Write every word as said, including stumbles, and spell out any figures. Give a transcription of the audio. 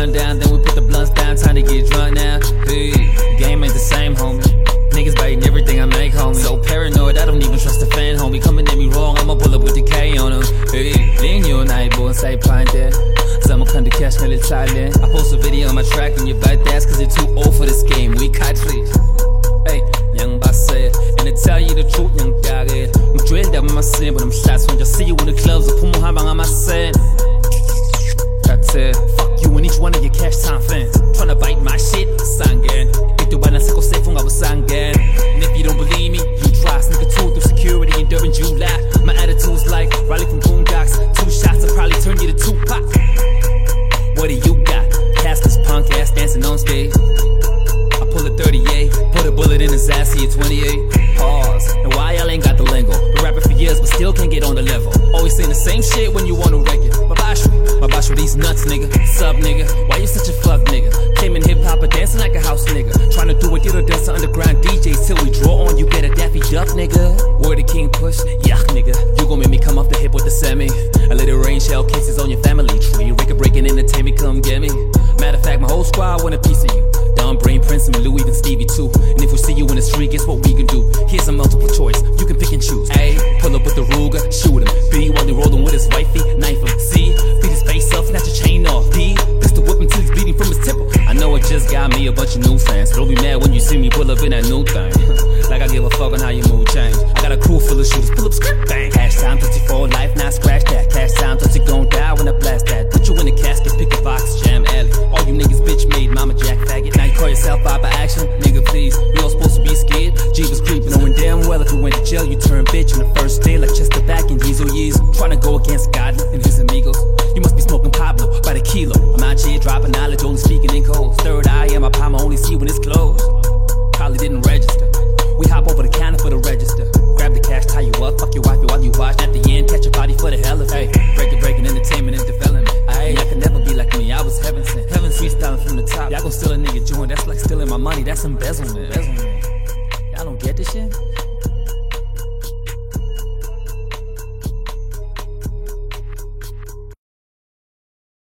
sundown, then we put the blunts down. Time to get drunk now. Hey, game ain't the same, homie. Niggas biting everything I make, homie. So paranoid, I don't even trust the fan, homie. Coming at me wrong, I'ma pull up with the K on him. Hey, then you and I both say pine there. Someone come to catch me, let's try then. I post a video on my track and you bite that's cause you're too old for this game. We catch it. Hey, young boss said, and to tell you the truth, young dog it. I'm dreading that with my sin, but I'm shots when I see you in the clubs. I put my hand on my sin. That's it. Fuck you and each one of your cash time fans. Tryna bite my shit, sangen. Ito ba nasa ko safe nga basangan? And if you don't believe me, you try. Sneak a tool through security in Durban, July. My attitude's like Riley from Boondocks. Two shots, I'll probably turn you to Tupac. What do you got? Castless punk ass dancing on stage. I pull a thirty-eight, put a bullet in his ass, he a twenty-eight. Pause. And why y'all ain't got the lingo? Been rapping for years, but still can't get on the level. Always saying the same shit when you want to wreck it. My bash, my bash with these nuts, nigga. Sub, nigga. Why you such a fuck, nigga? Came in hip hop, but dancing like a house, nigga. Trying to do what you do, dance to underground D Js till we draw on. You get a Daffy Duck, nigga. Word the king push, yuck, nigga. You gon' make me come off the hip with the semi. A little rain shell cases on your family tree. Record breaking entertainment, come get me. Matter of fact, my whole squad want a piece of you. Don Brain, Prince, and Louis, even Stevie too. And if we see you in the street, guess what we can do? Here's a multiple choice, you can pick and choose. A, pull up with the Ruger, shoot him. B, while he rolling with his wifey, knife him. C, beat his face up, snatch a chain off. D, pistol whip him till he's bleeding from his temple. I know it just got me a bunch of new fans. Don't be mad when you see me pull up in that new thing. Like I give a fuck on how your mood change. I got a crew full of shooters, pull up script, bang. Cash time, thirty-four life, now scratch that. Cash time, thirty gon' die when I blast that. Put you in a casket, pick a box, jam alley. All you niggas bitch made, mama jack faggot. Now you call yourself out by action, nigga please. We all supposed to be scared, Jeebus creeping. Knowing damn well if you went to jail, you turn bitch on the first day like Chester back in Yeezo Yeez. Trying to go against God and his amigos. You must be smoking Pablo by the kilo. I'm out here dropping knowledge, only speaking in codes. Third eye in my palm, I only see when it's closed. Probably didn't register. We hop over the counter for the register. Grab the cash, tie you up, fuck your wife while you watch. At the end, catch a body for the hell of it. Breaking, breaking, entertainment and development. Ay, I could never be like me, I was heaven sent. Heaven freestyling from the top. Y'all gon' steal a nigga joint, that's like stealing my money, that's embezzlement. Y'all don't get this shit?